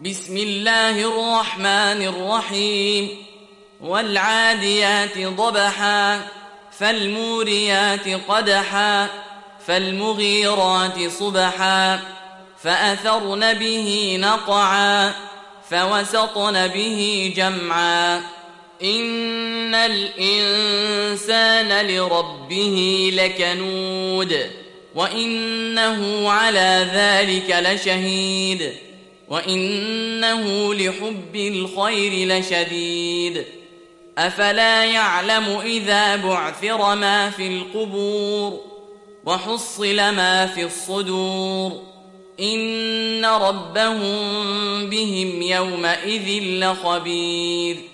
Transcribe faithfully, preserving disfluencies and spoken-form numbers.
بسم الله الرحمن الرحيم والعاديات ضبحا فالموريات قدحا فالمغيرات صبحا فأثرن به نقعا فوسطن به جمعا إن الإنسان لربه لكنود وإنه على ذلك لشهيد وإنه لحب الخير لشديد أفلا يعلم إذا بعثر ما في القبور وحصل ما في الصدور إن ربهم بهم يومئذ لخبير